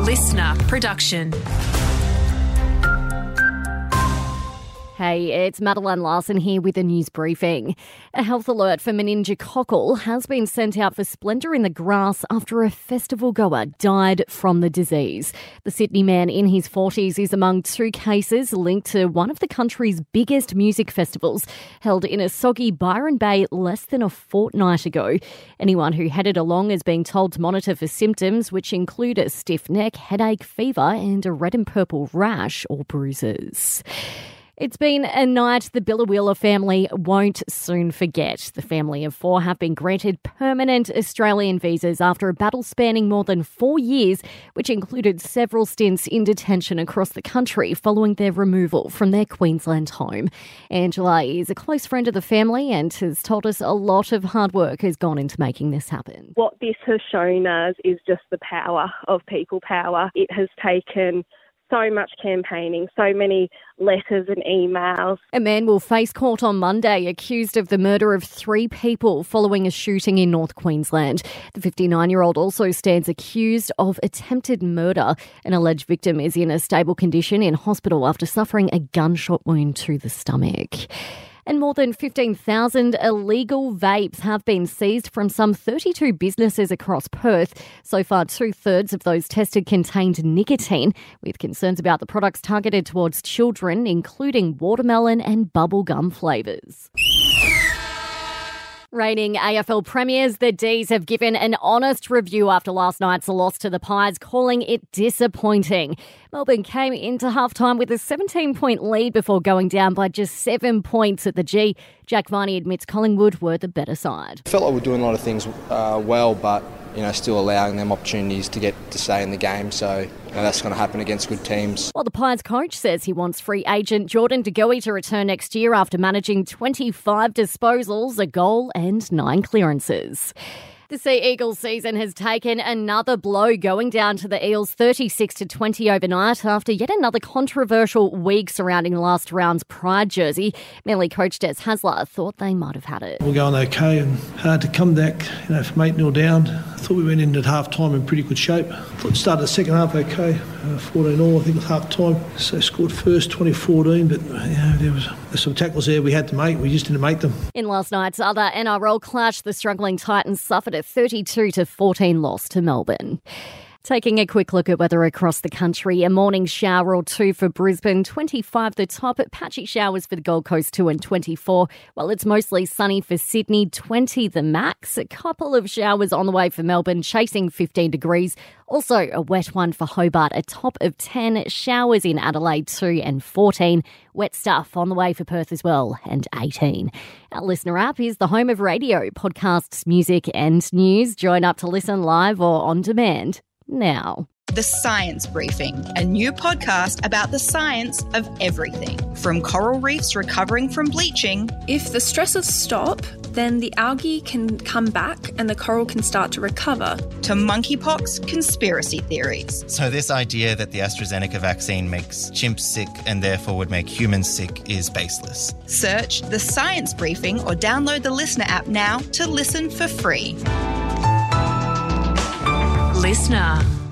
listener production. Hey, it's Madeline Larson here with a news briefing. A health alert for meningococcal has been sent out for Splendour in the Grass after a festival goer died from the disease. The Sydney man in his 40s is among two cases linked to one of the country's biggest music festivals held in a soggy Byron Bay less than a fortnight ago. Anyone who headed along is being told to monitor for symptoms which include a stiff neck, headache, fever and a red and purple rash or bruises. It's been a night the Biloela family won't soon forget. The family of four have been granted permanent Australian visas after a battle spanning more than 4 years, which included several stints in detention across the country following their removal from their Queensland home. Angela is a close friend of the family and has told us a lot of hard work has gone into making this happen. What this has shown us is just the power of people power. It has taken so much campaigning, so many letters and emails. A man will face court on Monday accused of the murder of 3 people following a shooting in North Queensland. The 59-year-old also stands accused of attempted murder. An alleged victim is in a stable condition in hospital after suffering a gunshot wound to the stomach. And more than 15,000 illegal vapes have been seized from some 32 businesses across Perth. So far, 2/3 of those tested contained nicotine, with concerns about the products targeted towards children, including watermelon and bubblegum flavours. Reigning AFL premiers, the D's have given an honest review after last night's loss to the Pies, calling it disappointing. Melbourne came into halftime with a 17-point lead before going down by just 7 points at the G. Jack Viney admits Collingwood were the better side. I felt like we're doing a lot of things well, but still allowing them opportunities to get to stay in the game. So that's going to happen against good teams. While the Pies coach says he wants free agent Jordan De Goey to return next year after managing 25 disposals, a goal and 9 clearances. The Sea Eagles season has taken another blow, going down to the Eels 36-20 overnight after yet another controversial week surrounding last round's Pride jersey. Manly coach Des Hasler thought they might have had it. We're going okay and hard to come back, from 8-0 down. I thought we went in at half-time in pretty good shape. I thought we started the second half okay, 14-all I think was half-time. So scored first 2014, but there was some tackles there we had to make. We just didn't make them. In last night's other NRL clash, the struggling Titans suffered a 32-14 loss to Melbourne. Taking a quick look at weather across the country, a morning shower or two for Brisbane, 25 the top, patchy showers for the Gold Coast 2 and 24, while it's mostly sunny for Sydney, 20 the max. A couple of showers on the way for Melbourne, chasing 15 degrees. Also a wet one for Hobart, a top of 10, showers in Adelaide 2 and 14. Wet stuff on the way for Perth as well, and 18. Our listener app is the home of radio, podcasts, music and news. Join up to listen live or on demand now. The Science Briefing, a new podcast about the science of everything. From coral reefs recovering from bleaching. If the stresses stop, then the algae can come back and the coral can start to recover. To monkeypox conspiracy theories. So this idea that the AstraZeneca vaccine makes chimps sick and therefore would make humans sick is baseless. Search The Science Briefing or download the Listener app now to listen for free. Listener.